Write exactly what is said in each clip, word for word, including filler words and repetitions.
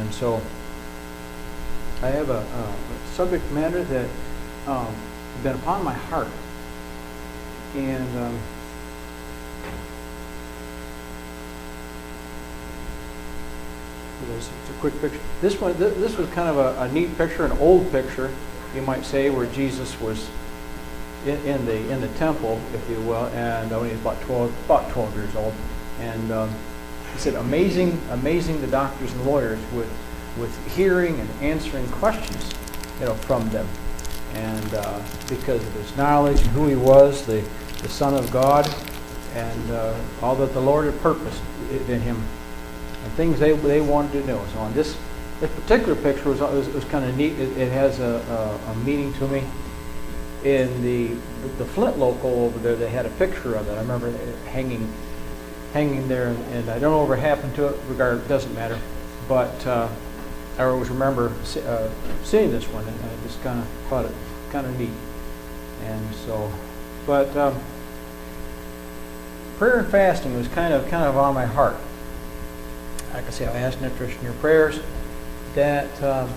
And so I have a, a subject matter that um, has been upon my heart. And um, it's a quick picture. This one, th this was kind of a, a neat picture, an old picture, you might say, where Jesus was in, in the in the temple, if you will, and when he was about twelve, about twelve years old. And um, he said, "Amazing, amazing the doctors and lawyers with with hearing and answering questions, you know, from them." And uh, because of his knowledge and who he was, the the Son of God, and uh, all that the Lord had purposed in him, and things they they wanted to know. So on this this particular picture was was, was kind of neat. It, it has a, a, a meaning to me. In the the Flint local over there, they had a picture of it. I remember it hanging hanging there, and, and I don't know what happened to it. Regard, it doesn't matter. But uh, I always remember uh, seeing this one, and I just kind of thought it kind of neat. And so, but um, prayer and fasting was kind of kind of on my heart. Like I say, I asked interest in your prayers. That um,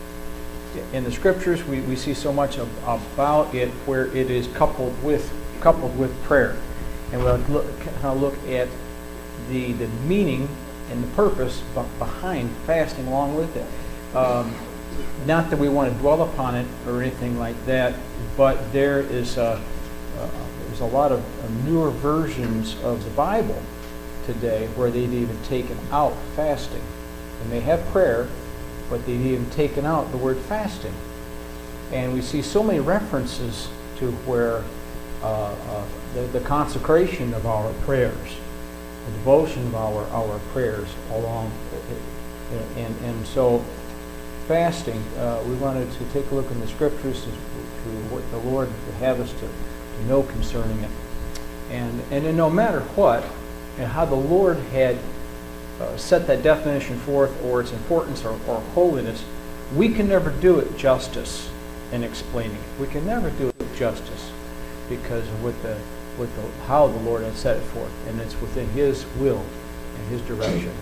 in the scriptures we, we see so much of, about it where it is coupled with coupled with prayer, and we'll look, kind of look at the the meaning and the purpose behind fasting along with it. Um, not that we want to dwell upon it or anything like that, but there is a, uh, there's a lot of uh, newer versions of the Bible today where they've even taken out fasting, and they have prayer, but they've even taken out the word fasting. And we see so many references to where uh, uh, the, the consecration of our prayers, the devotion of our, our prayers along, and, and so fasting, uh, we wanted to take a look in the scriptures to, to what the Lord would have us to, to know concerning it. And, and then no matter what, and how the Lord had uh, set that definition forth, or its importance, or, or holiness, we can never do it justice in explaining it. We can never do it justice because of what the, what the, how the Lord has set it forth, and it's within His will and His direction.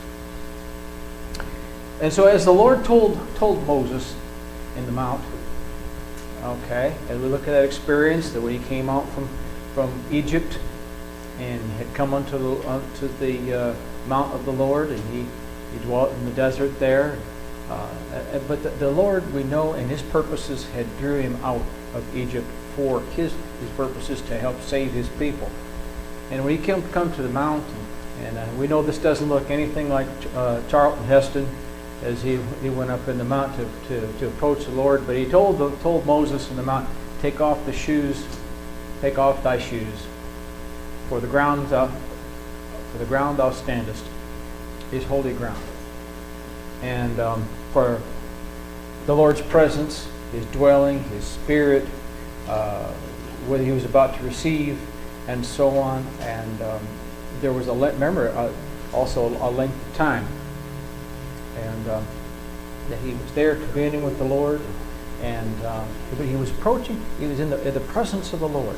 And so, as the Lord told told Moses in the mount, okay, as we look at that experience, that when he came out from from Egypt and had come unto the, unto the uh, mount of the Lord, and he, he dwelt in the desert there. Uh, but the, the Lord, we know, and His purposes had drew him out of Egypt for His, his purposes to help save His people. And when he came come to the mount, and uh, we know this doesn't look anything like uh, Charlton Heston as he, he went up in the mount to, to, to approach the Lord, but he told, the, told Moses in the mount, take off the shoes, take off thy shoes, for the ground thou, for the ground thou standest is holy ground. And um, for the Lord's presence, His dwelling, His Spirit, uh, what He was about to receive, and so on. And um, there was a le remember uh, also a length of time, and um, that He was there communing with the Lord, and um, He was approaching. He was in the in the presence of the Lord.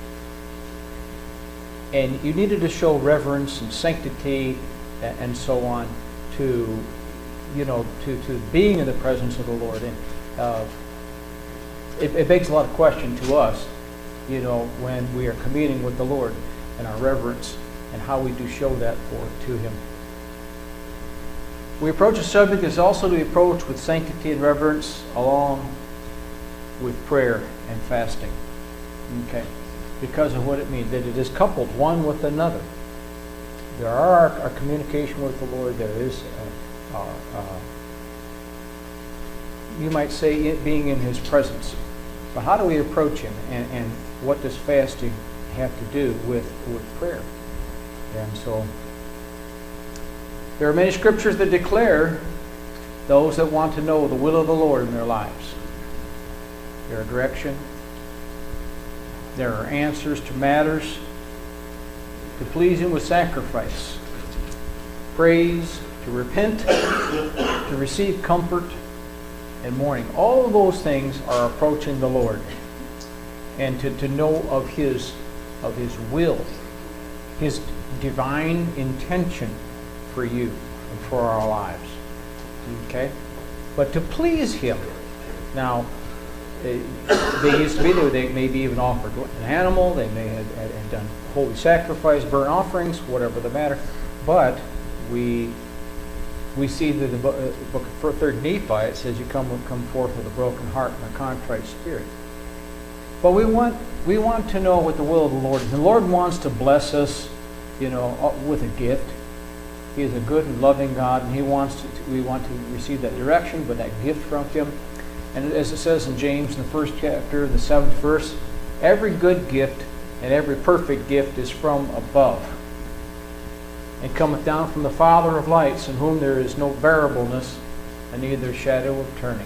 And you needed to show reverence and sanctity and, and so on to, you know, to, to being in the presence of the Lord. And uh, it, it begs a lot of question to us, you know, when we are communing with the Lord, and our reverence and how we do show that for to Him. We approach a subject is also to be approached with sanctity and reverence along with prayer and fasting. Okay. Because of what it means, that it is coupled one with another. There are our, our communication with the Lord. There is, uh, our, uh, you might say, it being in His presence. But how do we approach Him, and, and what does fasting have to do with with prayer? And so, there are many scriptures that declare those that want to know the will of the Lord in their lives. There are direction. There are answers to matters, to please Him with sacrifice, praise, to repent, to receive comfort and mourning. All of those things are approaching the Lord, and to, to know of His of His will, His divine intention for you and for our lives. Okay? But to please him. Now, they, they used to be, they, they maybe even offered an animal, they may have, have, have done holy sacrifice, burnt offerings, whatever the matter. But we we see that the book, uh, book of Third Nephi, it says you come come forth with a broken heart and a contrite spirit. But we want we want to know what the will of the Lord is. The Lord wants to bless us, you know, with a gift. He is a good and loving God, and He wants to, we want to receive that direction, but that gift from Him. And as it says in James, in the first chapter, the seventh verse, every good gift and every perfect gift is from above, and cometh down from the Father of lights, in whom there is no variableness, and neither shadow of turning.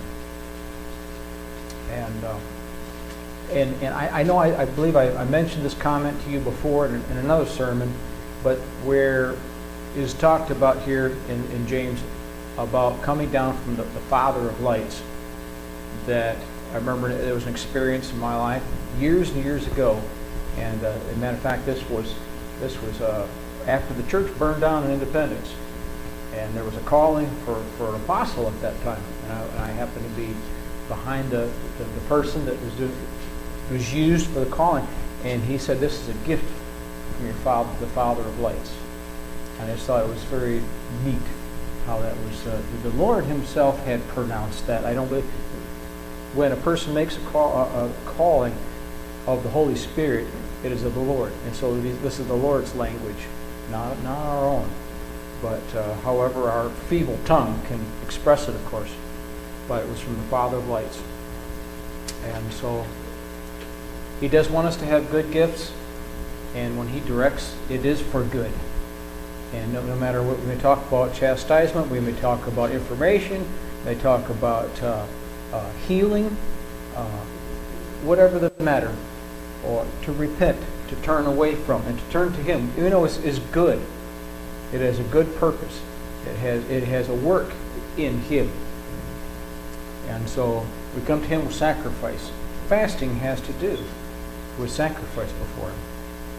And uh, and and I, I know I, I believe I, I mentioned this comment to you before in, in another sermon, but where it is talked about here in, in James about coming down from the, the Father of lights, that I remember there was an experience in my life years and years ago, and uh, as a matter of fact, this was this was uh, after the church burned down in Independence, and there was a calling for, for an apostle at that time, and I, and I happened to be behind the, the, the person that was doing, was used for the calling, and he said, "This is a gift from your Father, the Father of lights." And I just thought it was very neat how that was. Uh, the Lord Himself had pronounced that. I don't believe when a person makes a, call, a, a calling of the Holy Spirit, it is of the Lord, and so this is the Lord's language, not not our own. But uh, however, our feeble tongue can express it, of course. But it was from the Father of lights, and so He does want us to have good gifts, and when He directs, it is for good. And no, no matter what, we may talk about chastisement, we may talk about information, we may talk about uh, uh, healing, uh, whatever the matter, or to repent, to turn away from, and to turn to Him, you know, is, is good. It has a good purpose. It has it has a work in Him. And so we come to Him with sacrifice. Fasting has to do with sacrifice before Him.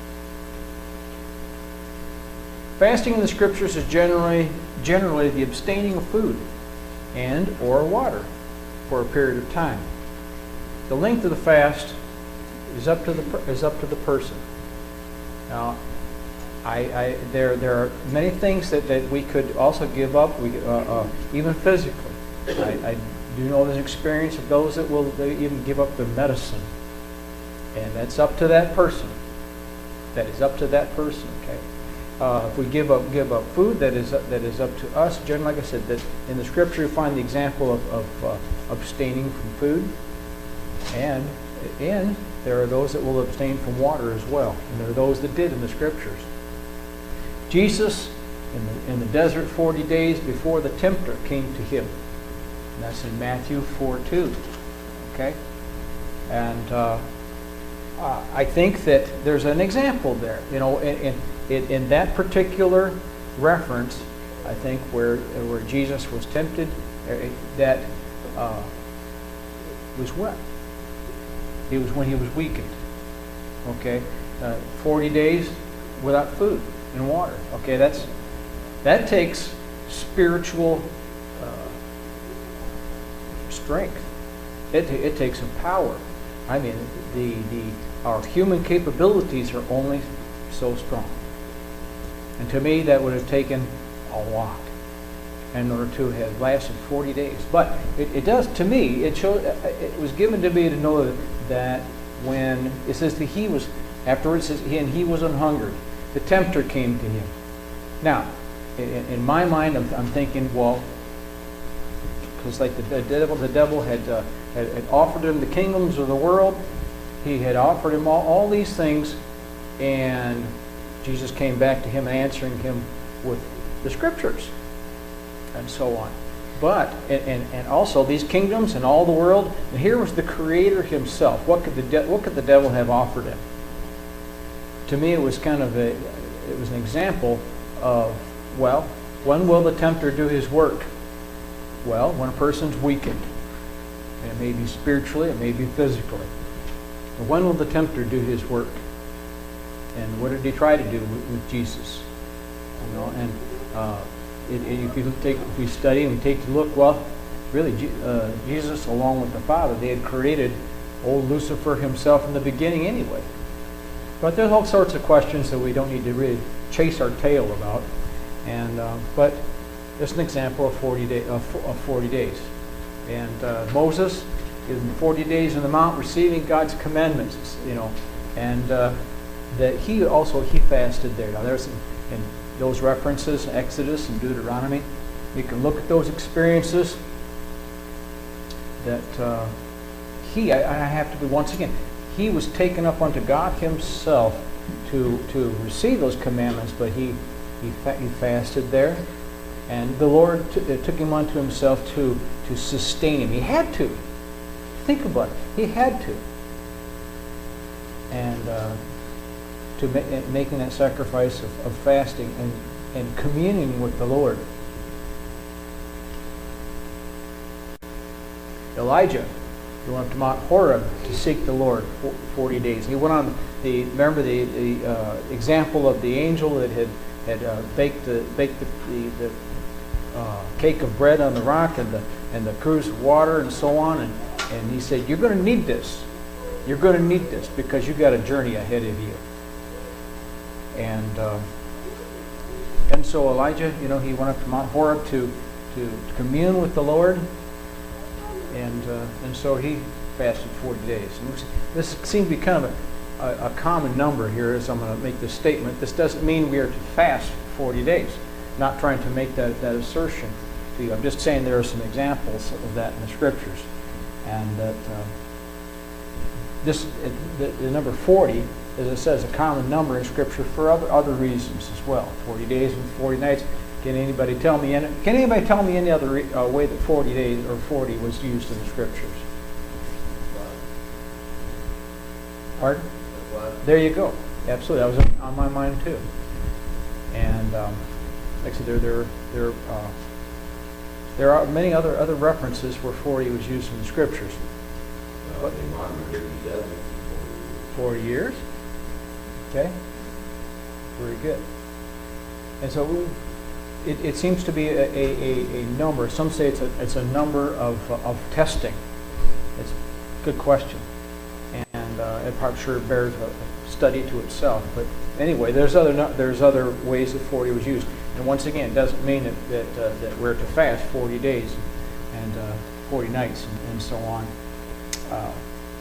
Fasting in the Scriptures is generally generally the abstaining of food and or water for a period of time. The length of the fast is up to the is up to the person. Now, I, I there there are many things that, that we could also give up. We uh, uh, even physically. I, I do know there's experience of those that will they even give up their medicine, and that's up to that person. That is up to that person. Okay. Uh, if we give up give up food, that is that is up to us. Generally, like I said, that in the Scripture you find the example of, of uh, abstaining from food, and and there are those that will abstain from water as well, and there are those that did in the Scriptures. Jesus, in the in the desert, forty days before the tempter came to Him, and that's in Matthew four two. Okay, and uh, uh, I think that there's an example there. You know, in, in In, in that particular reference, I think where where Jesus was tempted, uh, that uh, was what? It was when He was weakened. Okay, uh, forty days without food and water. Okay, that's that takes spiritual uh, strength. It it takes some power. I mean, the the our human capabilities are only so strong. And to me, that would have taken a lot in order to have lasted forty days. But it, it does, to me, it showed, it was given to me to know that when it says that He was, afterwards it says, and He was an hungered, the tempter came to Him. Now, in, in my mind, I'm, I'm thinking, well, because like the, the devil, the devil had, uh, had had offered Him the kingdoms of the world, he had offered Him all, all these things, and Jesus came back to him, answering him with the Scriptures and so on. But, and, and, and also these kingdoms and all the world, and here was the Creator Himself. What could the de- what could the devil have offered him? To me, it was kind of a, it was an example of, well, when will the tempter do his work? Well, when a person's weakened. And it may be spiritually, it may be physically. But when will the tempter do his work? And what did he try to do with, with Jesus? You know, and uh, it, it, if you take, if we study and we take a look, well, really, Je- uh, Jesus, along with the Father, they had created old Lucifer himself in the beginning anyway. But there's all sorts of questions that we don't need to really chase our tail about. And uh, but just an example of forty day of, of forty days. And uh, Moses is in forty days on the mount, receiving God's commandments. You know, and uh, that he also he fasted there. Now there's in those references, Exodus and Deuteronomy. You can look at those experiences. That uh, he, I, I have to be once again, he was taken up unto God Himself to to receive those commandments, but he he, fa- he fasted there, and the Lord t- uh, took him unto Himself to to sustain him. He had to. Think about it. He had to. And uh, to ma- making that sacrifice of, of fasting and and communing with the Lord. Elijah, he went up to Mount Horeb to seek the Lord for forty days. He went on the remember the, the uh, example of the angel that had had uh, baked the baked the, the, the uh, cake of bread on the rock and the and the cruse of water and so on, and and he said, "You're going to need this. You're going to need this because you've got a journey ahead of you." And uh, and so Elijah, you know, he went up to Mount Horeb to to commune with the Lord. And uh, and so he fasted forty days. And this seems to be kind of a, a, a common number here as I'm going to make this statement. This doesn't mean we are to fast forty days. I'm not trying to make that, that assertion to you. I'm just saying there are some examples of that in the Scriptures. And that uh, this the, the number forty, as it says, a common number in Scripture for other, other reasons as well. forty days and forty nights. Can anybody tell me any, Can anybody tell me any other uh, way that forty days or forty was used in the Scriptures? Pardon? There you go. Absolutely, that was on my mind too. And um, like I said, there there there uh, there are many other other references where forty was used in the Scriptures. Well, what? Forty years. Okay. Very good. And so we. It, it seems to be a, a, a number. Some say it's a, it's a number of, of testing. It's a good question. And uh, it probably sure bears a study to itself. But anyway, there's other there's other ways that forty was used. And once again, it doesn't mean that, that, uh, that we're to fast forty days and uh, forty nights and, and so on. Uh,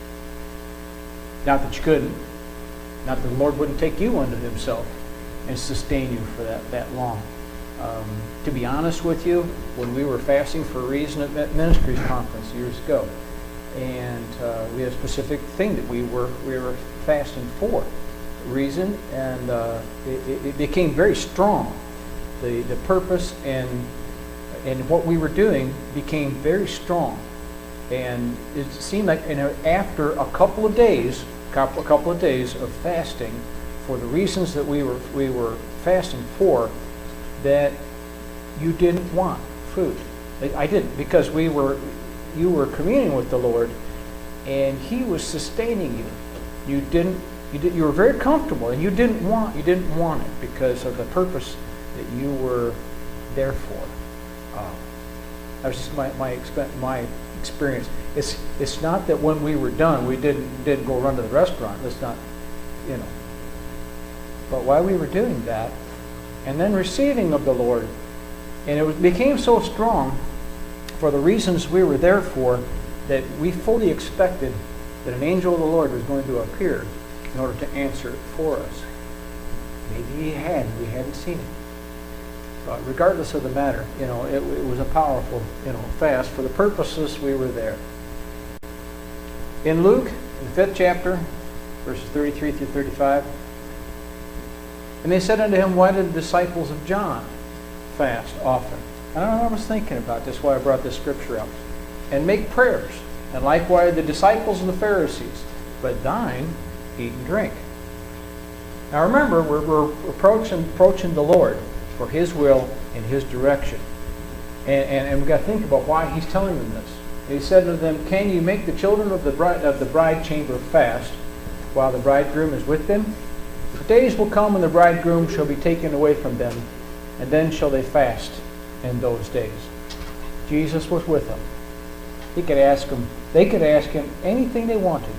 not that you couldn't. Not that the Lord wouldn't take you unto Himself and sustain you for that, that long. Um, to be honest with you, when we were fasting for a reason at that ministries conference years ago, and uh, we had a specific thing that we were we were fasting for, reason, and uh, it, it became very strong. The the purpose and and what we were doing became very strong, and it seemed like, you know, after a couple of days, couple a couple of days of fasting, for the reasons that we were we were fasting for, that you didn't want food. I didn't, because we were, you were communing with the Lord, and He was sustaining you. You didn't, you did, you were very comfortable, and you didn't want, you didn't want it because of the purpose that you were there for. Uh, that was just my my, exp- my experience. It's it's not that when we were done, we didn't didn't go run to the restaurant. That's not, you know. But while we were doing that, and then receiving of the Lord, and it was, became so strong for the reasons we were there for, that we fully expected that an angel of the Lord was going to appear in order to answer it for us. Maybe He had, we hadn't seen it. But regardless of the matter, you know, it, it was a powerful, you know, fast for the purposes we were there. In Luke, in the fifth chapter, verses thirty-three through thirty-five, and they said unto Him, Why did the disciples of John fast often? And I was thinking about this, why I brought this scripture up. And make prayers, and likewise the disciples and the Pharisees, but thine eat and drink. Now remember, we're, we're approaching, approaching the Lord for His will and His direction. And, and, and we've got to think about why He's telling them this. He said to them, Can you make the children of the bride, of the bride chamber fast while the bridegroom is with them? The days will come when the bridegroom shall be taken away from them, and then shall they fast in those days. Jesus was with them. He could ask them, they could ask him anything they wanted.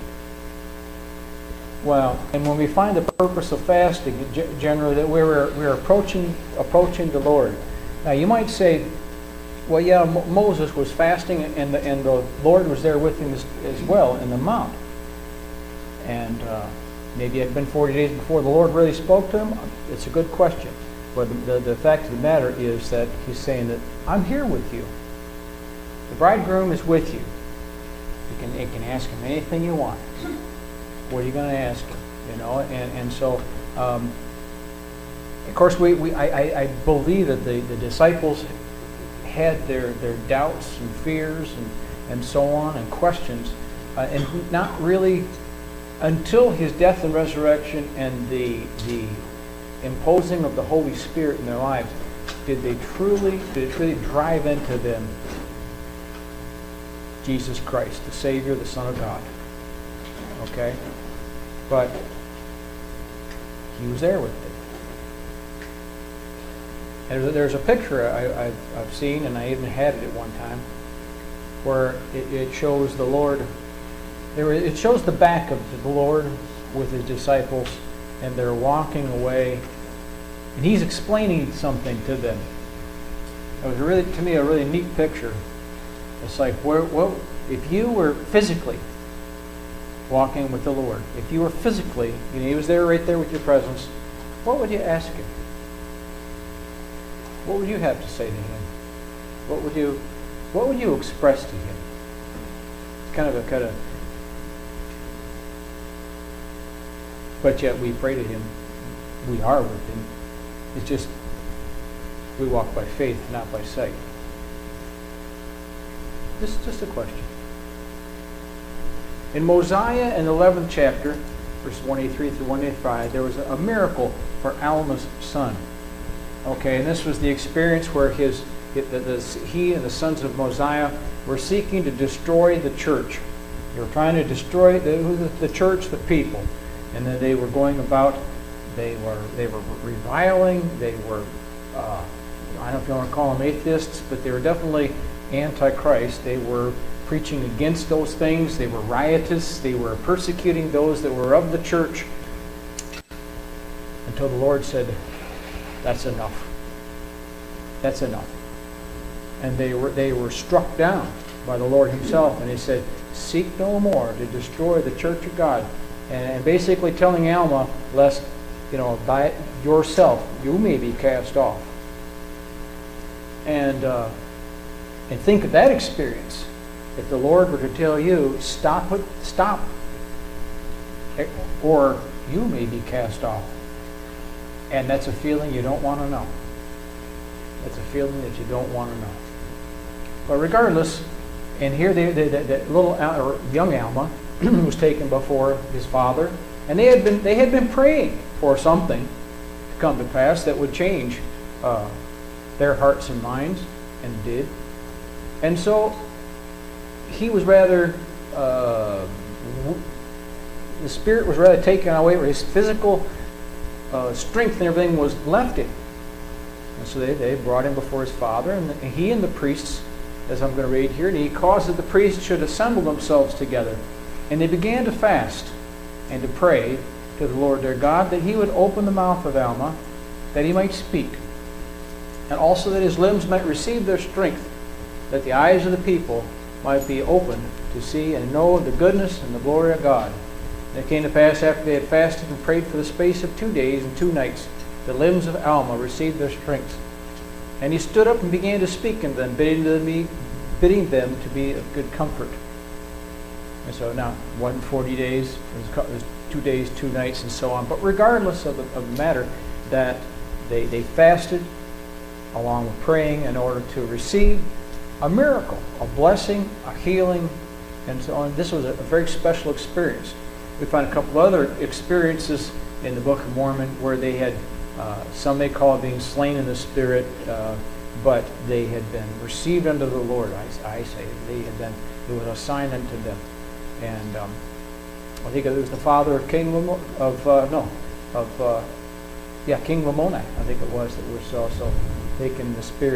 Well, and when we find the purpose of fasting, generally that we're we're approaching approaching the Lord. Now you might say, well, yeah, Mo- Moses was fasting, and the and the Lord was there with him as, as well in the mount. And uh, maybe it had been forty days before the Lord really spoke to him. It's a good question, but the, the the fact of the matter is that he's saying that I'm here with you. The bridegroom is with you. You can you can ask him anything you want. What are you going to ask him? You know, and and so, um, of course, we, we I, I, I believe that the, the disciples had their, their doubts and fears and, and so on and questions, uh, and not really until his death and resurrection and the the imposing of the Holy Spirit in their lives did they truly did it truly drive into them Jesus Christ, the Savior, the Son of God. Okay? But he was there with it. And there's, there's a picture I, I've, I've seen, and I even had it at one time, where it, it shows the Lord, there, it shows the back of the Lord with his disciples, and they're walking away, and he's explaining something to them. It was really, to me, a really neat picture. It's like, where, what, if you were physically walking with the Lord, if you were physically, you know, he was there right there with your presence, what would you ask him? What would you have to say to him? What would you, what would you express to him? It's kind of a kind of, but yet we pray to him. We are with him. It's just we walk by faith, not by sight. This is just a question. In Mosiah, in the eleventh chapter, verses one eighty-three through one eighty-five, there was a miracle for Alma's son. Okay, and this was the experience where his, the, the, he and the sons of Mosiah were seeking to destroy the church. They were trying to destroy the, the church, the people, and then they were going about. They were they were reviling. They were uh, I don't know if you want to call them atheists, but they were definitely anti-Christ. They were preaching against those things. They were riotous. They were persecuting those that were of the church, until the Lord said, that's enough. That's enough. And they were they were struck down by the Lord himself, and he said, seek no more to destroy the church of God. And, and basically telling Alma, lest, you know, by yourself, you may be cast off. And uh, and think of that experience. If the Lord were to tell you, stop it, stop, or you may be cast off. And that's a feeling you don't want to know. That's a feeling that you don't want to know. But regardless, and here they, they, they, that little or young Alma was taken before his father, and they had been they had been praying for something to come to pass that would change uh, their hearts and minds, and did. And so he was rather, uh, the spirit was rather taken away, where his physical uh, strength and everything was left him. And so they, they brought him before his father, and he and the priests, as I'm going to read here, and he caused that the priests should assemble themselves together. And they began to fast and to pray to the Lord their God, that he would open the mouth of Alma, that he might speak, and also that his limbs might receive their strength, that the eyes of the people might be opened to see and know of the goodness and the glory of God. And it came to pass, after they had fasted and prayed for the space of two days and two nights, the limbs of Alma received their strength. And he stood up and began to speak unto them, bidding them, bidding them to be of good comfort. And so now, it wasn't forty days, it was, it was two days, two nights, and so on. But regardless of the, of the matter, that they, they fasted along with praying in order to receive a miracle, a blessing, a healing, and so on. This was a, a very special experience. We find a couple other experiences in the Book of Mormon where they had, uh, some may call it being slain in the Spirit, uh, but they had been received unto the Lord, I, I say. They had been, it was a sign unto them. And um, I think it was the father of King Lamoni, of, uh, no, of, uh, yeah, King Lamoni, I think it was, that was also taken in the Spirit.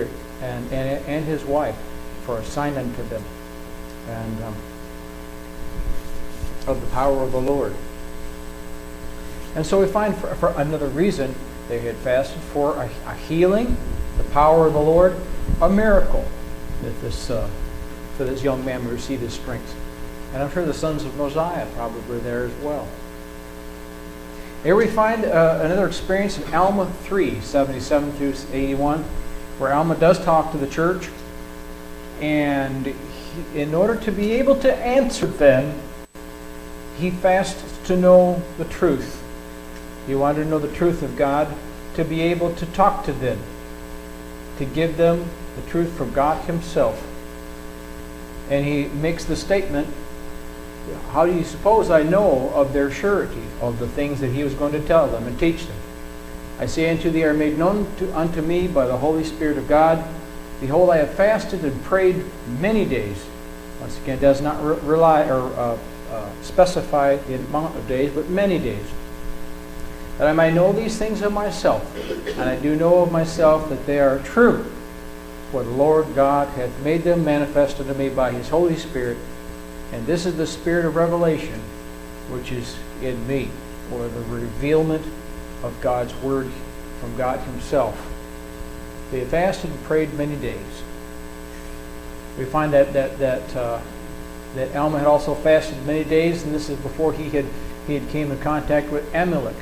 and, and, and his wife for a sign unto them, and um, of the power of the Lord. And so we find for, for another reason, they had fasted for a, a healing, the power of the Lord, a miracle, that this uh, for this young man would receive his strength. And I'm sure the sons of Mosiah probably were there as well. Here we find uh, another experience in Alma three, seventy-seven through eighty-one, where Alma does talk to the church. And he, in order to be able to answer them, he fasts to know the truth. He wanted to know the truth of God, to be able to talk to them, to give them the truth from God himself. And he makes the statement, how do you suppose I know of their surety, of the things that he was going to tell them and teach them? I say unto thee, are made known to, unto me by the Holy Spirit of God. Behold, I have fasted and prayed many days. Once again, it does not re- rely or uh, uh, specify the amount of days, but many days. That I might know these things of myself, and I do know of myself that they are true. For the Lord God hath made them manifest unto me by his Holy Spirit, and this is the spirit of revelation which is in me, or the revealment of God's word from God himself. They had fasted and prayed many days. We find that that that uh, that Alma had also fasted many days, and this is before he had he had came in contact with Amalek.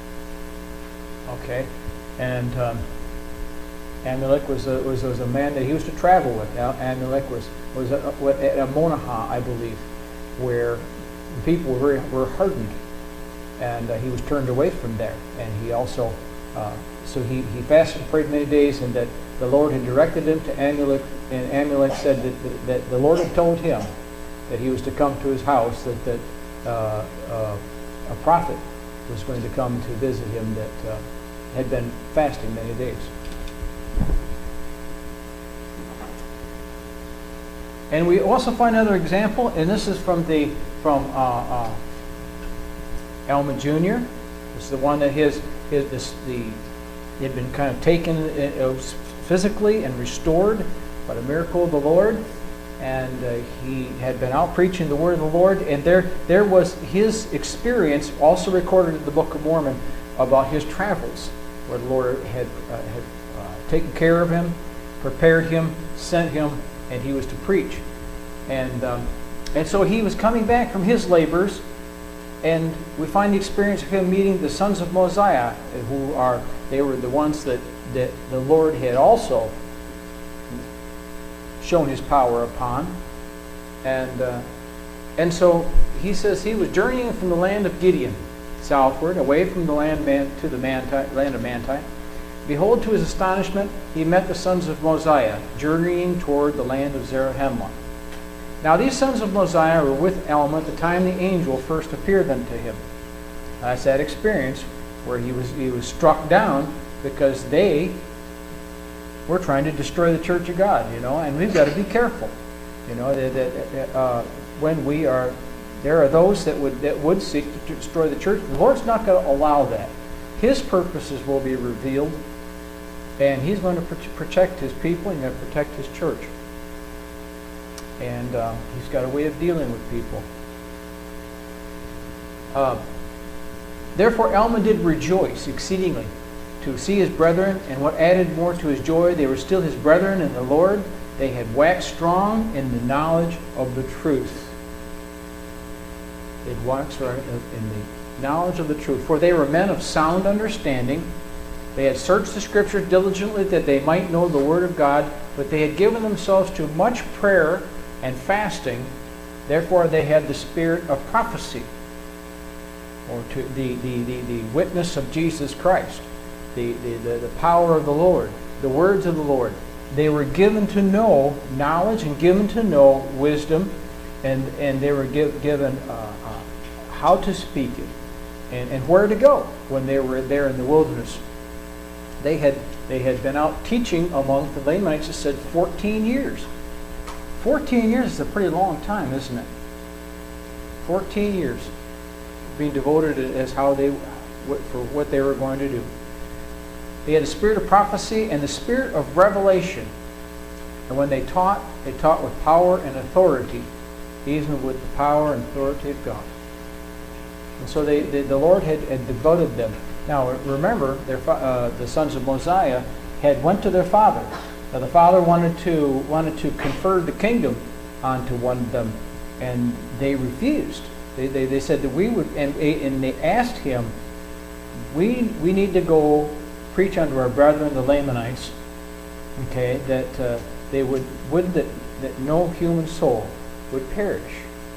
Okay, and um, Amalek was a, was was a man that he was to travel with. Amalek was was at Monahah, I believe, where the people were very, were hardened, and uh, he was turned away from there. And he also uh, so he, he fasted and prayed many days, and that the Lord had directed him to Amalek, and Amalek said that, that, that the Lord had told him that he was to come to his house, that that uh, uh, a prophet was going to come to visit him that uh, had been fasting many days. And we also find another example, and this is from the from uh, uh, Alma Junior This is the one that his his this, the he had been kind of taken uh, physically and restored by the miracle of the Lord, and uh, he had been out preaching the word of the Lord, and there there was his experience also recorded in the Book of Mormon about his travels, where the Lord had uh, had uh, taken care of him, prepared him, sent him, and he was to preach. And um, and so he was coming back from his labors, and we find the experience of him meeting the sons of Mosiah, who are, they were the ones that, that the Lord had also shown his power upon. And uh, and so he says he was journeying from the land of Gideon southward, away from the land man, to the Manti, land of Manti. Behold, to his astonishment, he met the sons of Mosiah, journeying toward the land of Zarahemla. Now these sons of Mosiah were with Alma at the time the angel first appeared unto him. That's that experience where he was he was struck down because they were trying to destroy the church of God, you know, and we've got to be careful, you know, that, that uh, when we are, there are those that would that would seek to destroy the church. The Lord's not going to allow that. His purposes will be revealed, and he's going to protect his people, and he's going to protect his church. And uh, he's got a way of dealing with people. Uh, Therefore Alma did rejoice exceedingly to see his brethren, and what added more to his joy, they were still his brethren in the Lord. They had waxed strong in the knowledge of the truth. They had waxed strong in the knowledge of the truth. For they were men of sound understanding. They had searched the Scriptures diligently that they might know the Word of God, but they had given themselves to much prayer and fasting. Therefore they had the spirit of prophecy, or to the, the, the, the witness of Jesus Christ, the, the, the, the power of the Lord, the words of the Lord. They were given to know knowledge and given to know wisdom, and, and they were give, given uh, uh, how to speak it and, and where to go when they were there in the wilderness. They had they had been out teaching among the Lamanites, it said fourteen years. fourteen years is a pretty long time, isn't it? fourteen years being devoted as how they for what they were going to do. They had the spirit of prophecy and the spirit of revelation. And when they taught, they taught with power and authority, even with the power and authority of God. And so they, they, the Lord had, had devoted them. Now remember, their, uh, the sons of Mosiah had went to their father. Now the father wanted to wanted to confer the kingdom onto one of them, and they refused. They, they, they said that we would, and, and they asked him, we we need to go preach unto our brethren the Lamanites, okay, that uh, they would would that that no human soul would perish.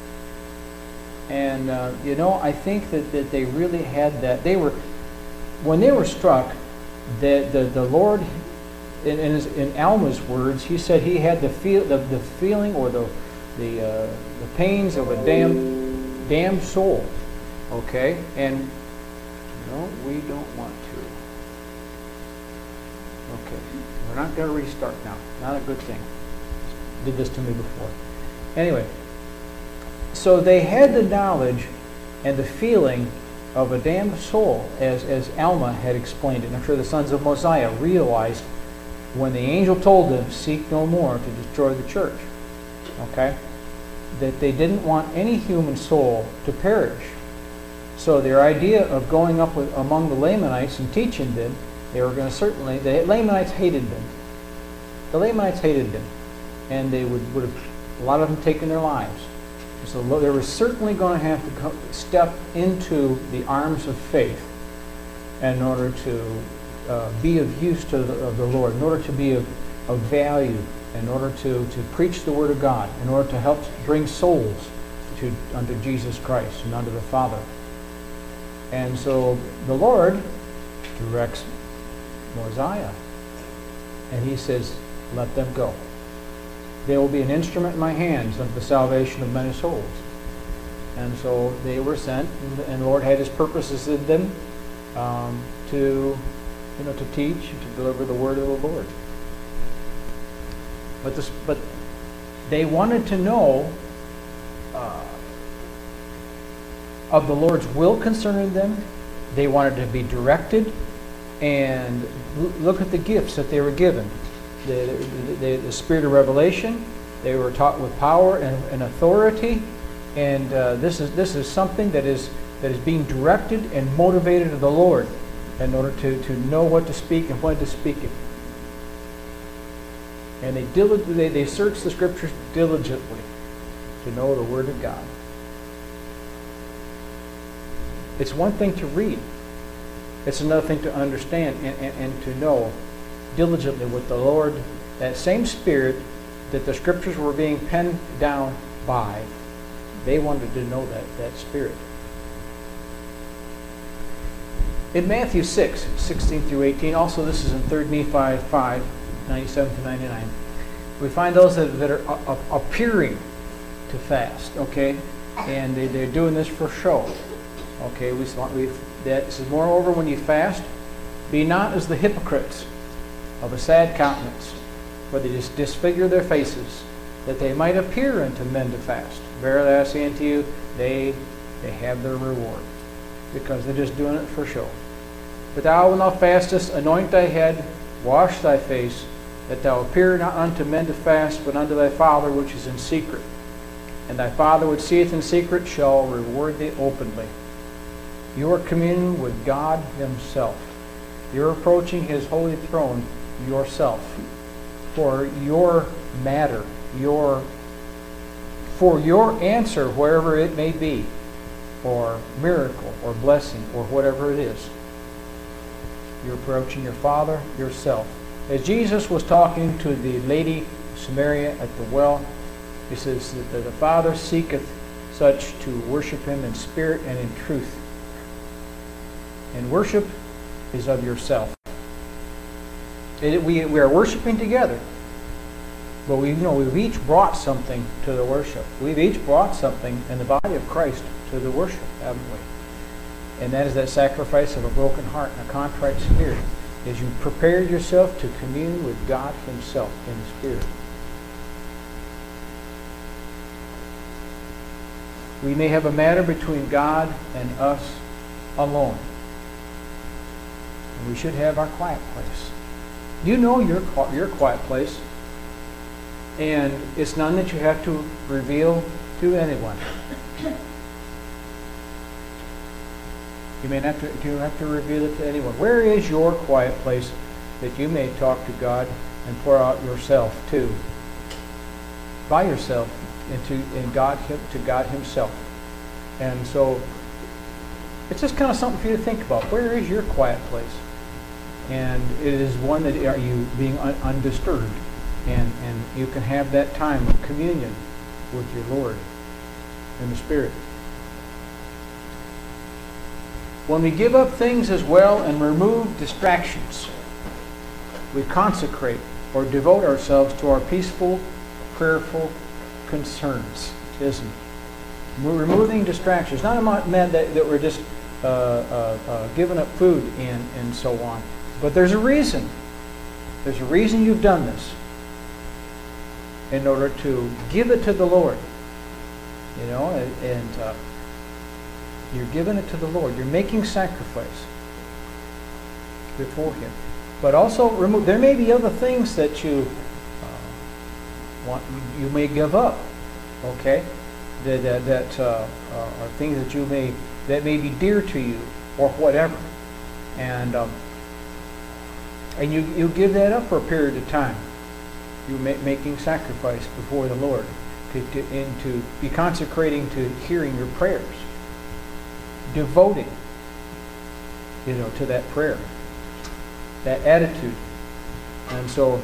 And uh, you know, I think that, that they really had that. They were, when they were struck, the the, the Lord, in in, his, in Alma's words, he said he had the feel the, the feeling or the the uh, the pains of a damned damned soul. Okay, and no, we don't want to. Okay, we're not going to restart now. Not a good thing. Did this to me before. Anyway, so they had the knowledge and the feeling of a damned soul, as, as Alma had explained it. And I'm sure the sons of Mosiah realized when the angel told them, seek no more to destroy the church, okay, that they didn't want any human soul to perish. So their idea of going up with, among the Lamanites and teaching them, they were going to certainly, the Lamanites hated them. The Lamanites hated them. And they would, would have, a lot of them taken their lives. So they were certainly going to have to come, step into the arms of faith in order to uh, be of use to the, of the Lord, in order to be of, of value, in order to, to preach the Word of God, in order to help bring souls to unto Jesus Christ and unto the Father. And so the Lord directs Mosiah, and he says, let them go. They will be an instrument in my hands of the salvation of many souls. And so they were sent, and the Lord had his purposes in them um, to, you know, to teach, to deliver the word of the Lord. But this, but they wanted to know uh, of the Lord's will concerning them. They wanted to be directed, and look at the gifts that they were given. The, the, the spirit of revelation. They were taught with power and, and authority, and uh, this is this is something that is that is being directed and motivated of the Lord in order to, to know what to speak and when to speak it. And they diligently they, they search the scriptures diligently to know the Word of God. It's one thing to read; it's another thing to understand and, and, and to know diligently with the Lord, that same spirit that the scriptures were being penned down by. They wanted to know that, that spirit. In Matthew six, sixteen through eighteen, also this is in Third Nephi five, ninety-seven to ninety-nine, we find those that, that are uh, appearing to fast, okay? And they, they're doing this for show. Okay, we, we that says, moreover, when you fast, be not as the hypocrites of a sad countenance, for they just disfigure their faces, that they might appear unto men to fast. Verily I say unto you, they they have their reward, because they're just doing it for show. But thou, when thou fastest, anoint thy head, wash thy face, that thou appear not unto men to fast, but unto thy Father which is in secret. And thy Father which seeth in secret shall reward thee openly. Your communion with God himself. You're approaching his holy throne yourself for your matter, your for your answer, wherever it may be, or miracle, or blessing, or whatever it is. You're approaching your Father yourself. As Jesus was talking to the lady Samaria at the well, he says that the Father seeketh such to worship him in spirit and in truth. And worship is of yourself. It, we, we are worshiping together, but we you know we've each brought something to the worship. We've each brought something in the body of Christ to the worship, haven't we? And that is that sacrifice of a broken heart and a contrite spirit, as you prepare yourself to commune with God himself in the Spirit. We may have a matter between God and us alone. And we should have our quiet place. You know your, your quiet place. And it's none that you have to reveal to anyone. You may not have to, you have to reveal it to anyone. Where is your quiet place that you may talk to God and pour out yourself to, by yourself, into in God to God Himself? And so it's just kind of something for you to think about. Where is your quiet place? And it is one that are you being un- undisturbed, and and you can have that time of communion with your Lord in the Spirit. When we give up things as well and remove distractions, we consecrate or devote ourselves to our peaceful, prayerful concerns, isn't it? We're removing distractions. Not meant that, that we're just uh, uh, uh, giving up food and, and so on. But there's a reason. There's a reason you've done this. In order to give it to the Lord. You know, and, and uh, you're giving it to the Lord. You're making sacrifice before Him. But also remove. There may be other things that you uh, want. You may give up. Okay, that that, that uh, uh, are things that you may that may be dear to you or whatever, and um, and you you give that up for a period of time. You're ma- making sacrifice before the Lord, to, to, and to be consecrating to hearing your prayers, devoting, you know, to that prayer, that attitude. And so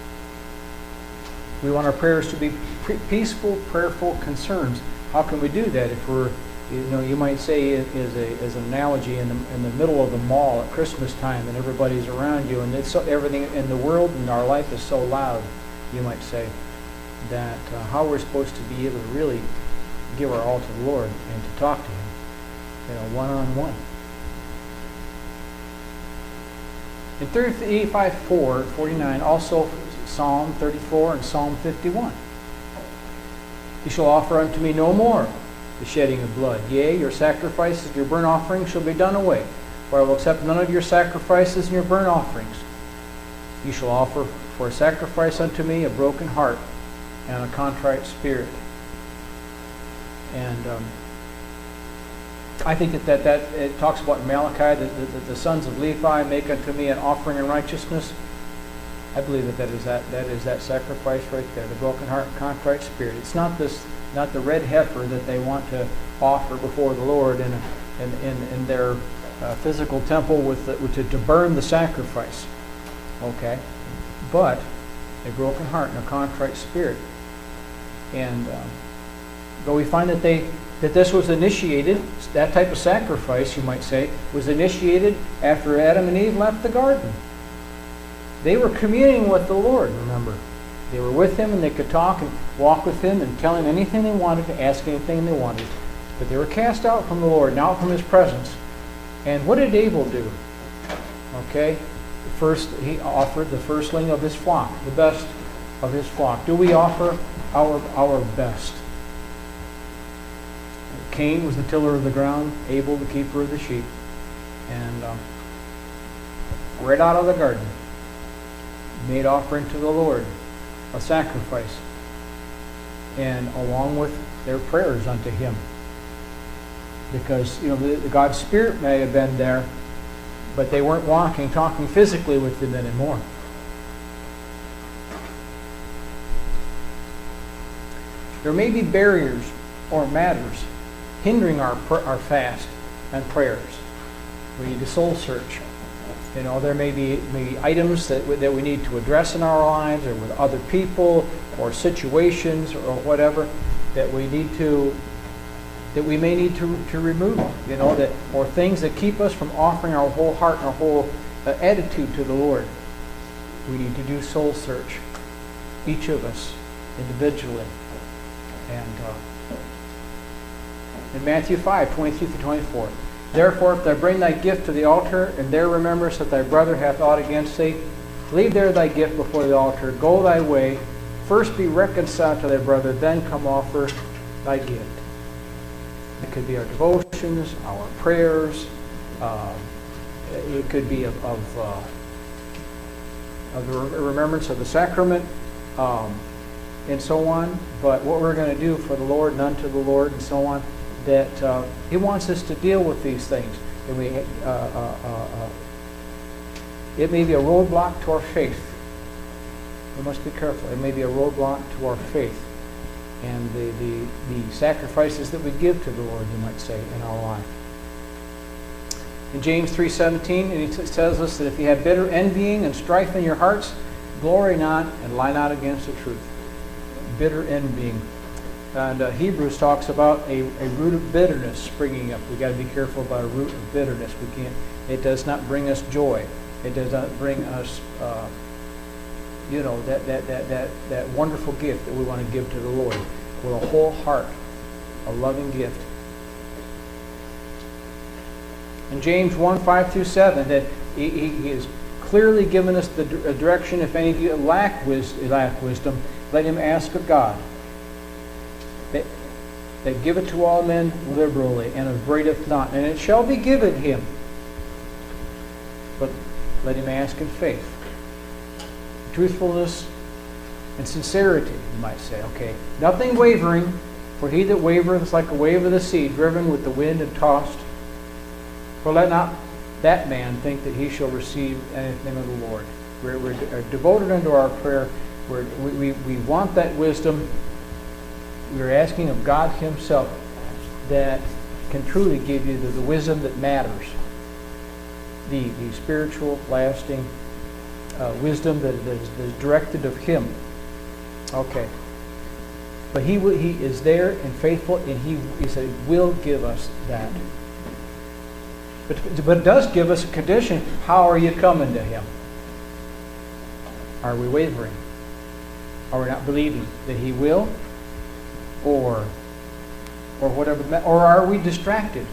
we want our prayers to be pre- peaceful, prayerful concerns. How can we do that if we're, you know, you might say as a as an analogy in the in the middle of the mall at Christmas time, and everybody's around you, and it's so, everything in the world and our life is so loud. You might say that uh, how we're supposed to be able to really give our all to the Lord and to talk to Him, you know, one on one. In thirty-five four, forty-nine, also Psalm thirty-four and Psalm fifty-one. You shall offer unto me no more the shedding of blood. Yea, your sacrifices, your burnt offerings shall be done away. For I will accept none of your sacrifices and your burnt offerings. You shall offer for a sacrifice unto me a broken heart and a contrite spirit. And um, I think that, that, that it talks about Malachi that the, the, the sons of Levi make unto me an offering in righteousness. I believe that that is that that is that sacrifice right there, the broken heart and contrite spirit. It's not this, not the red heifer that they want to offer before the Lord in a, in, in, in their uh, physical temple with, the, with to, to burn the sacrifice. Okay, but a broken heart and a contrite spirit. And um, though we find that they that this was initiated, that type of sacrifice, you might say, was initiated after Adam and Eve left the garden. They were communing with the Lord, remember. They were with Him and they could talk and walk with Him and tell Him anything they wanted, to ask anything they wanted. But they were cast out from the Lord and out from His presence. And what did Abel do? Okay, first he offered the firstling of his flock, the best of his flock. Do we offer our our best? Cain was the tiller of the ground, Abel the keeper of the sheep. And um, right out of the garden, made offering to the Lord, a sacrifice, and along with their prayers unto Him. Because, you know, the, the God's Spirit may have been there, but they weren't walking, talking physically with Him anymore. There may be barriers or matters hindering our our fast and prayers. We need to soul search. You know, there may be maybe items that we, that we need to address in our lives, or with other people, or situations, or whatever that we need to that we may need to to remove. You know, that or things that keep us from offering our whole heart and our whole uh, attitude to the Lord. We need to do soul search, each of us individually. And uh, in Matthew five, twenty-three through twenty-four. Therefore, if thou bring thy gift to the altar, and there rememberest that thy brother hath aught against thee, leave there thy gift before the altar, go thy way, first be reconciled to thy brother, then come offer thy gift. It could be our devotions, our prayers, um, it could be of, of, uh, of the remembrance of the sacrament, um, and so on, but what we're going to do for the Lord and unto the Lord and so on, that uh, He wants us to deal with these things. And we, uh, uh, uh, uh, it may be a roadblock to our faith. We must be careful. It may be a roadblock to our faith and the, the, the sacrifices that we give to the Lord, you might say, in our life. In James three seventeen, and he t- tells us that if you have bitter envying and strife in your hearts, glory not and lie not against the truth. Bitter envying. And uh, Hebrews talks about a, a root of bitterness springing up. We've got to be careful about a root of bitterness. We can't. It does not bring us joy. It does not bring us, uh, you know, that, that, that, that, that wonderful gift that we want to give to the Lord with a whole heart, a loving gift. In James one, five through seven, that he, he is clearly given us the direction. If any of you lack, wis- lack wisdom, let him ask of God, that, that giveth to all men liberally, and upbraideth not, and it shall be given him. But let him ask in faith. Truthfulness and sincerity, you might say. Okay, nothing wavering, for he that wavereth is like a wave of the sea, driven with the wind and tossed. For let not that man think that he shall receive anything of the Lord. We're, we're devoted unto our prayer. We're, we, we, we want that wisdom. We're asking of God Himself that can truly give you the, the wisdom that matters. The, the spiritual, lasting uh, wisdom that, that, is, that is directed of Him. Okay. But He will, He is there and faithful, and He, he said, will give us that. But, but it does give us a condition. How are you coming to Him? Are we wavering? Are we not believing that He will? Or, or whatever, or are we distracted?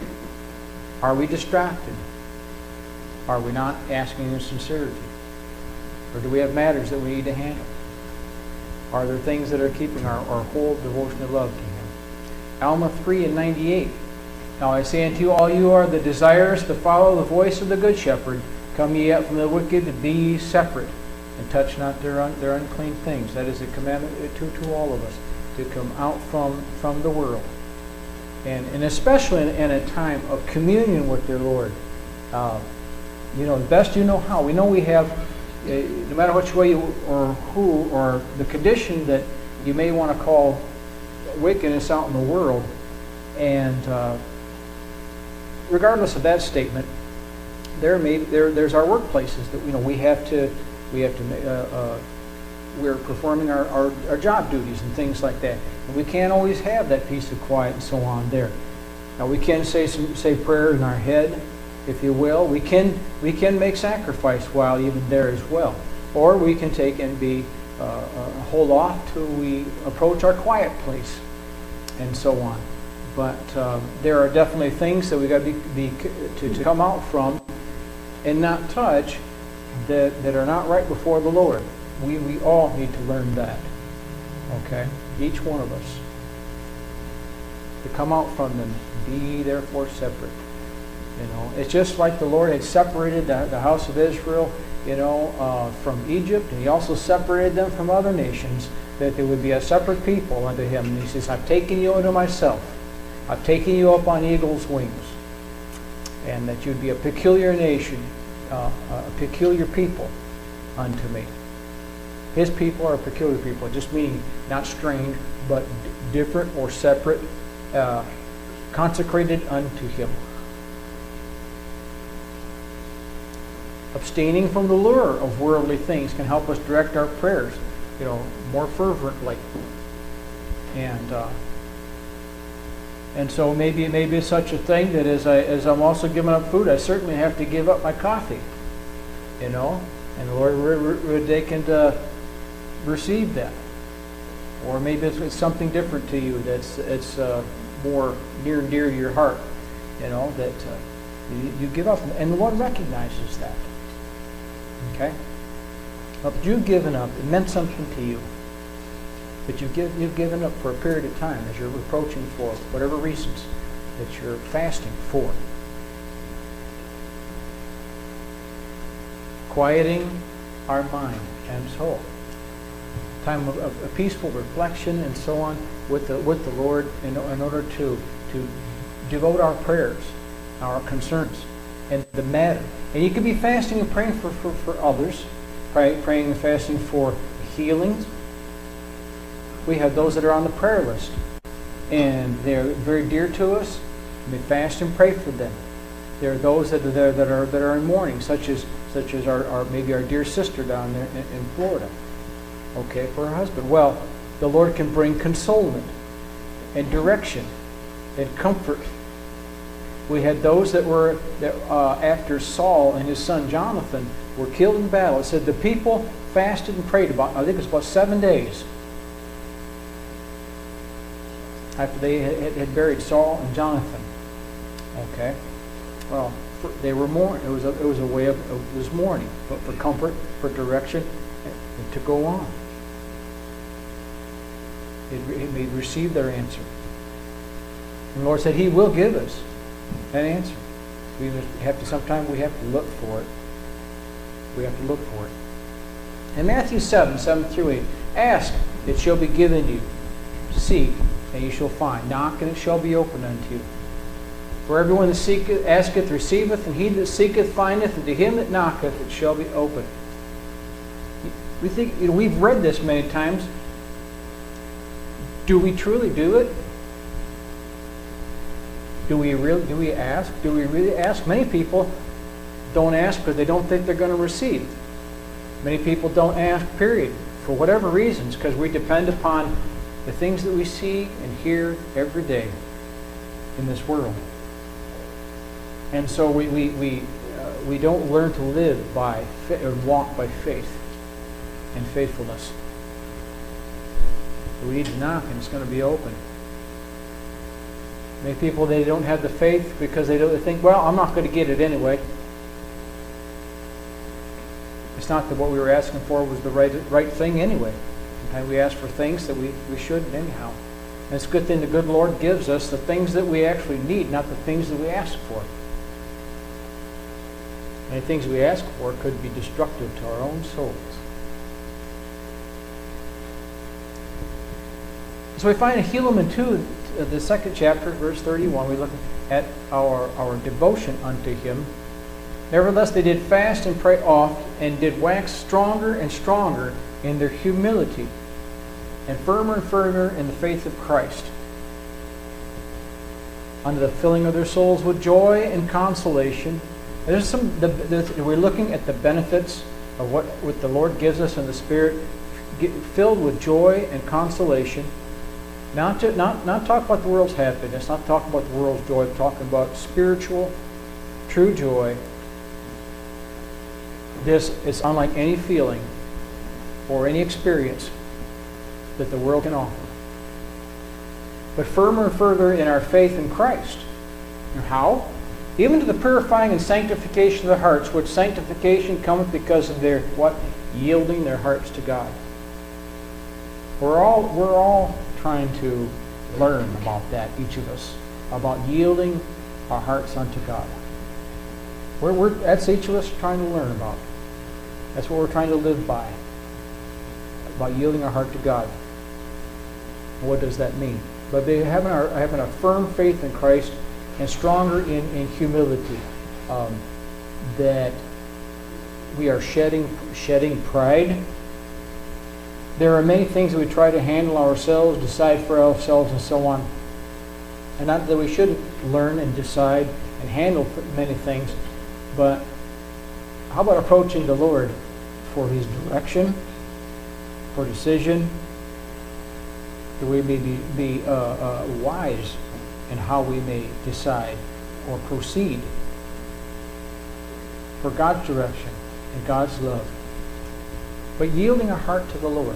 Are we distracted? Are we not asking in sincerity? Or do we have matters that we need to handle? Are there things that are keeping our, our whole devotion of love to Him? Alma three and ninety-eight. Now I say unto you, all you are the desirous to follow the voice of the Good Shepherd, come ye out from the wicked, and be ye separate, and touch not their un, their unclean things. That is a commandment to, to all of us, to come out from, from the world. And, and especially in, in a time of communion with their Lord. Uh, you know, the best you know how. We know we have, uh, no matter which way you, or who, or the condition that you may want to call wickedness out in the world. And uh, regardless of that statement, there may there there's our workplaces that you know we have to we have to uh, uh, we're performing our, our, our job duties and things like that, and we can't always have that peace of quiet and so on there. Now we can say some say prayer in our head, if you will. We can we can make sacrifice while even there as well, or we can take and be uh, uh, hold off till we approach our quiet place, and so on. But um, there are definitely things that we got to be, be to, to come out from and not touch that, that are not right before the Lord. We we all need to learn that. Okay? Each one of us. To come out from them, be therefore separate. You know, it's just like the Lord had separated the, the house of Israel, you know, uh, from Egypt, and He also separated them from other nations, that they would be a separate people unto Him. And He says, I've taken you unto myself. I've taken you up on eagle's wings, and that you'd be a peculiar nation, uh, a peculiar people unto me. His people are peculiar people, just meaning not strange, but d- different or separate, uh, consecrated unto Him. Abstaining from the lure of worldly things can help us direct our prayers, you know, more fervently. And uh, and so maybe maybe it's such a thing that as I as I'm also giving up food, I certainly have to give up my coffee, you know. And the Lord would they can uh, receive that, or maybe it's, it's something different to you that's it's uh, more near and dear to your heart, you know, that uh, you, you give up, and the Lord recognizes that. Okay, but you've given up. It meant something to you. But you've, give, you've given up for a period of time as you're approaching for whatever reasons that you're fasting for. Quieting our mind and soul. time of, of, of peaceful reflection and so on with the with the Lord in, in order to to devote our prayers, our concerns, and the matter. And you could be fasting and praying for, for, for others, pray, praying and fasting for healings. We have those that are on the prayer list, and they're very dear to us. We fast and pray for them. There are those that are there that are that are in mourning, such as such as our, our maybe our dear sister down there in, in Florida. Okay, for her husband. Well, the Lord can bring consolement and direction and comfort. We had those that were that uh, after Saul and his son Jonathan were killed in battle. It said the people fasted and prayed about, I think it was about seven days after they had, had buried Saul and Jonathan. Okay, well, for, they were mourning. It was a, it was a way of it was mourning, but for comfort, for direction, and to go on. It, it may receive their answer. And the Lord said He will give us an answer. We have to. Sometimes we have to look for it. We have to look for it. In Matthew seven, seven through eight, ask, it shall be given you. Seek, and you shall find. Knock, and it shall be opened unto you. For everyone that seeketh, asketh, receiveth, and he that seeketh, findeth, and to him that knocketh, it shall be opened. We think, you know, we've read this many times. Do we truly do it? Do we really? Do we ask? Do we really ask? Many people don't ask because they don't think they're going to receive. Many people don't ask, period, for whatever reasons, because we depend upon the things that we see and hear every day in this world. And so we we we, uh, we don't learn to live by or walk by faith and faithfulness. We need to knock, and it's going to be open. Many people, they don't have the faith because they don't they think, well, I'm not going to get it anyway. It's not that what we were asking for was the right right thing anyway. Sometimes we ask for things that we, we shouldn't anyhow. And it's a good thing the good Lord gives us the things that we actually need, not the things that we ask for. Many things we ask for could be destructive to our own souls. So we find in Helaman two, the second chapter, verse thirty-one, we look at our, our devotion unto Him. Nevertheless, they did fast and pray oft, and did wax stronger and stronger in their humility, and firmer and firmer in the faith of Christ, unto the filling of their souls with joy and consolation. There's some. The, the, we're looking at the benefits of what, what the Lord gives us in the Spirit, get filled with joy and consolation. Not to not not talk about the world's happiness, not talk about the world's joy, but talking about spiritual, true joy. This is unlike any feeling or any experience that the world can offer. But firmer and further in our faith in Christ. And how? Even to the purifying and sanctification of the hearts, which sanctification cometh because of their what? Yielding their hearts to God. We're all we're all trying to learn about that, each of us, about yielding our hearts unto God. We're, we're that's each of us trying to learn about. That's what we're trying to live by. About yielding our heart to God. What does that mean? But they having our having a firm faith in Christ and stronger in, in humility. Um, that we are shedding shedding pride. There are many things that we try to handle ourselves, decide for ourselves, and so on. And not that we shouldn't learn and decide and handle many things, but how about approaching the Lord for His direction, for decision, that we may be, be uh, uh, wise in how we may decide or proceed for God's direction and God's love. But yielding our heart to the Lord.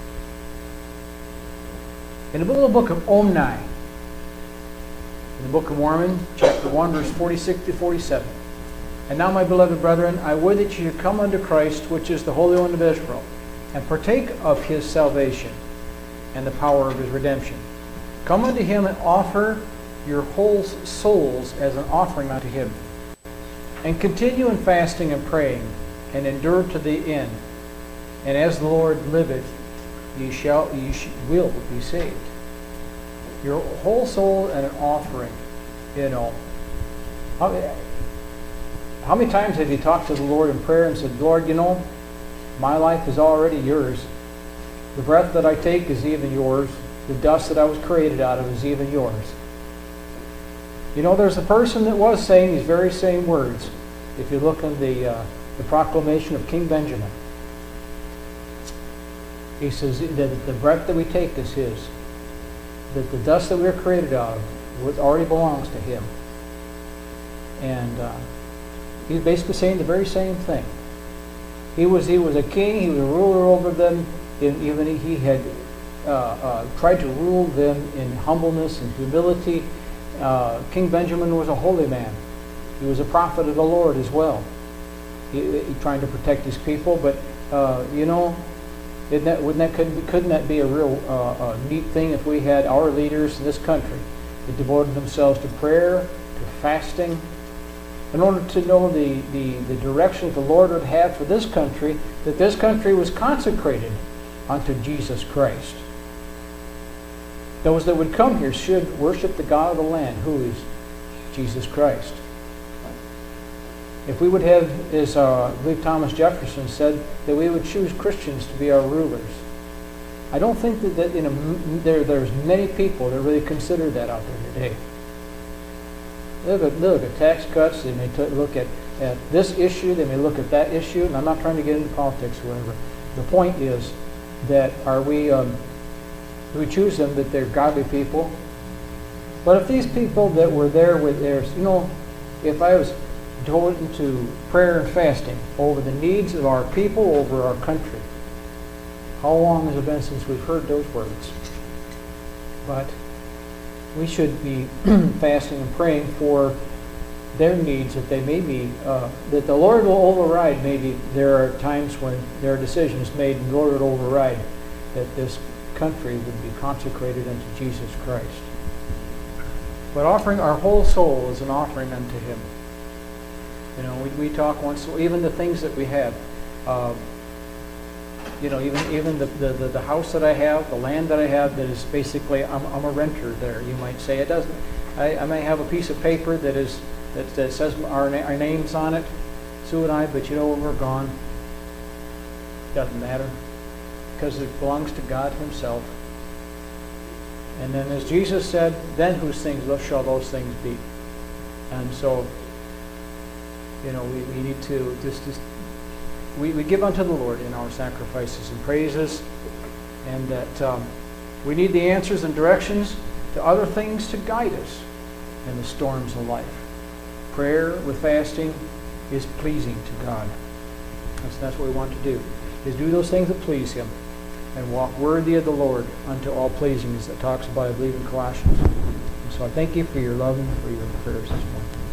In the little book of Omni, in the book of Mormon, chapter one, verse forty-six to forty-seven. And now, my beloved brethren, I would that you should come unto Christ, which is the Holy One of Israel, and partake of His salvation and the power of His redemption. Come unto Him and offer your whole souls as an offering unto Him. And continue in fasting and praying, and endure to the end. And as the Lord liveth, ye shall, ye sh- will be saved. Your whole soul and an offering, you know. How, how many times have you talked to the Lord in prayer and said, Lord, you know, my life is already yours. The breath that I take is even yours. The dust that I was created out of is even yours. You know, there's a person that was saying these very same words. If you look in the, uh, the proclamation of King Benjamin, he says that the breath that we take is his. That the dust that we are created out of already belongs to him. And uh, he's basically saying the very same thing. He was he was a king. He was a ruler over them. And even he had uh, uh, tried to rule them in humbleness and humility. Uh, King Benjamin was a holy man. He was a prophet of the Lord as well. He, he trying to protect his people. But uh, you know, isn't that, wouldn't that couldn't, couldn't that be a real uh, uh, neat thing if we had our leaders in this country that devoted themselves to prayer, to fasting, in order to know the, the, the direction that the Lord would have for this country, that this country was consecrated unto Jesus Christ. Those that would come here should worship the God of the land, who is Jesus Christ. If we would have, as uh, I believe Thomas Jefferson said, that we would choose Christians to be our rulers. I don't think that, that in a, there there's many people that really consider that out there today. They look at, they look at tax cuts, they may t- look at, at this issue, they may look at that issue, and I'm not trying to get into politics or whatever. The point is that are we, um, do we choose them that they're godly people? But if these people that were there with theirs, you know, if I was devoted to prayer and fasting over the needs of our people, over our country, how long has it been since we've heard those words? But we should be fasting and praying for their needs, that they may be, uh, that the Lord will override. Maybe there are times when there are decisions made and the Lord will override that this country would be consecrated unto Jesus Christ. But offering our whole soul is an offering unto Him. You know, we, we talk once, even the things that we have, uh, you know, even even the, the, the, the house that I have, the land that I have, that is basically, I'm, I'm a renter there, you might say. It doesn't, I, I may have a piece of paper that is that, that says our, na- our names on it, Sue and I, but you know, when we're gone, doesn't matter, because it belongs to God Himself. And then as Jesus said, then whose things shall those things be? And so, you know, we, we need to just, just we, we give unto the Lord in our sacrifices and praises, and that um, we need the answers and directions to other things to guide us in the storms of life. Prayer with fasting is pleasing to God. That's, that's what we want to do, is do those things that please Him and walk worthy of the Lord unto all pleasing, as it talks about, I believe, in Colossians. And so I thank you for your love and for your prayers this morning.